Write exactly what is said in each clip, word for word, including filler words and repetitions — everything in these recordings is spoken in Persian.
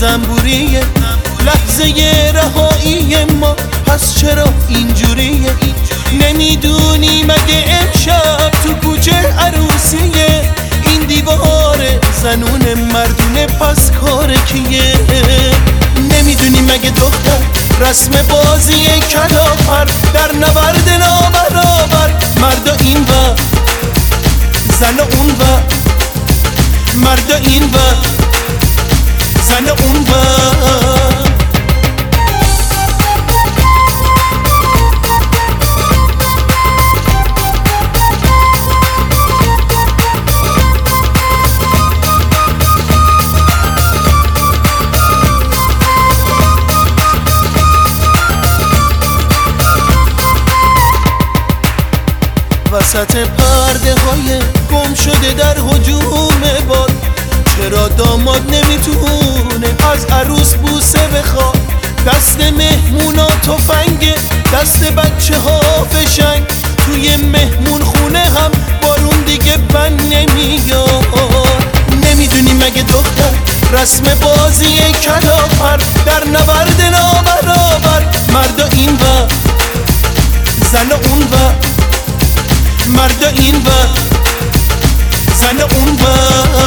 زنبوریه، لحظه رهایی ما پس چرا اینجوریه؟ نمیدونی مگه امشب تو کوچه عروسیه؟ این دیوار زنون مردونه پس کار کیه؟ نمیدونی مگه دختر رسم بازی کلاغ‌پر در نبرد نابرابر، مردا این و زن اون و، مردا این و زن اون و. وسط پرده های گم شده در هجوم باد، چرا داماد نمیتونه از عروس بوسه بخواد؟ دست مهمونا تفنگه، دست بچه ها فشنگ، توی مهمون خونه هم بارون دیگه بند نمیاد. نمیدونی مگه دختر رسم بازی کلاغ‌پر در نبرد نابرابر، مردا این و زن اون و، مردا این و زن اون و.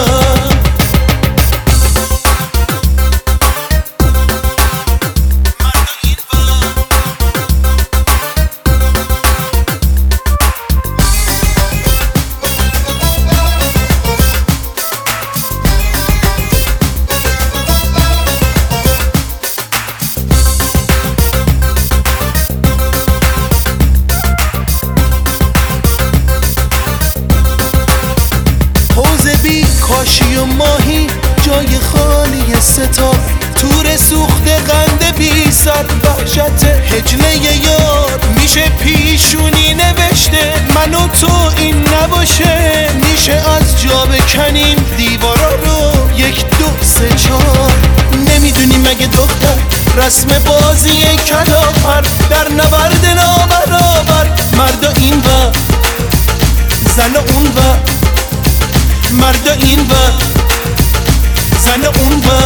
کاشی و ماهی جای خالی ستار، تور سوخت قند بی سر، وحشت هجله یار. میشه پیشونی نوشته من و تو این نباشه، میشه از جا بکنیم دیوارا رو یک دو سه چار. نمیدونی مگه دختر رسم بازی کلاغ‌پر در نبرد نابرابر، مردا این و زن اون و، مردا این و زن اون و.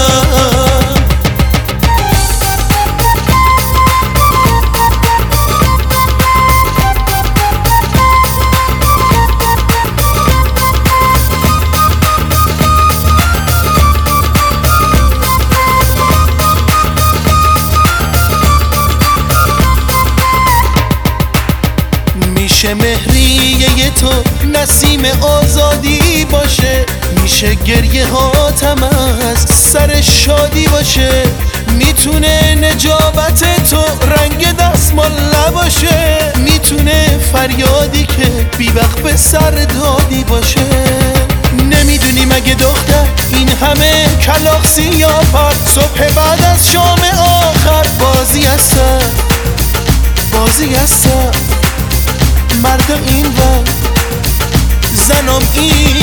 میشه مهریه تو نسیم آزادی باشه، میشه گریه هاتم از سر شادی باشه، میتونه نجابت تو رنگ دستمال نباشه، میتونه فریادی که بی وقت به سر دادی باشه. نمیدونی مگه دختر این همه کلاغ سیاپر، صبح بعد از شام آخر بازی هستن، بازی هستن، مردا این و زنم این